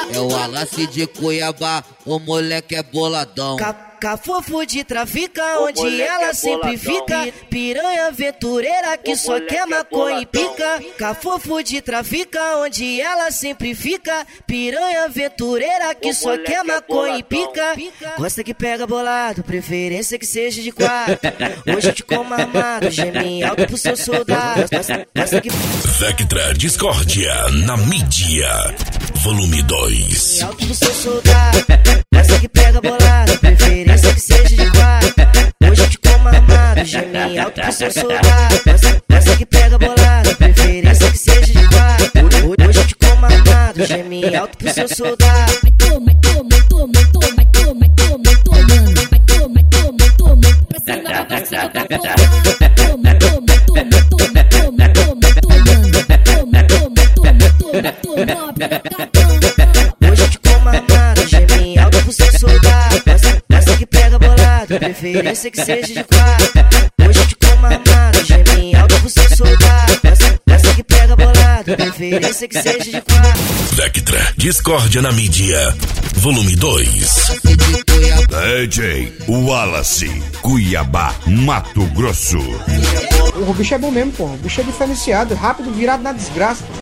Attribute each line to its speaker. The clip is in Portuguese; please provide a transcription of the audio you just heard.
Speaker 1: É o Wallace de Cuiabá, o moleque é boladão.
Speaker 2: Cafofo de trafica, onde ela sempre fica. Piranha aventureira que só quer maconha e pica. Cafofo de trafica, onde ela sempre fica. Piranha aventureira que só quer maconha e pica. Gosta que pega bolado, preferência que seja de quatro. Hoje eu te como armado, geme alto pro seu soldado. Gosta que...
Speaker 3: Vectra Discórdia na mídia, volume 2.
Speaker 2: Alto pro seu soldado. Gosta que pega bolado, preferência que seja de quatro. Hoje eu te como armado, geme alto pro seu soldado. Gosta que pega bolado, preferência que seja de quatro. Hoje eu te como armado, geme alto pro seu soldado.
Speaker 4: Vai toma, pra cima da vacina da porra.
Speaker 2: Hoje eu te como armado, geme alto pro seu soldado. Gosta que pega bolado, preferência que seja de quatro. Hoje eu te como armado, geme alto pro seu soldado. Gosta que pega bolado, preferência que seja de quatro.
Speaker 3: Vectra Discórdia na mídia, volume 2. DJ Wallace, Cuiabá, Mato Grosso.
Speaker 5: O bicho é bom mesmo, pô. O bicho é diferenciado, rápido, virado na desgraça.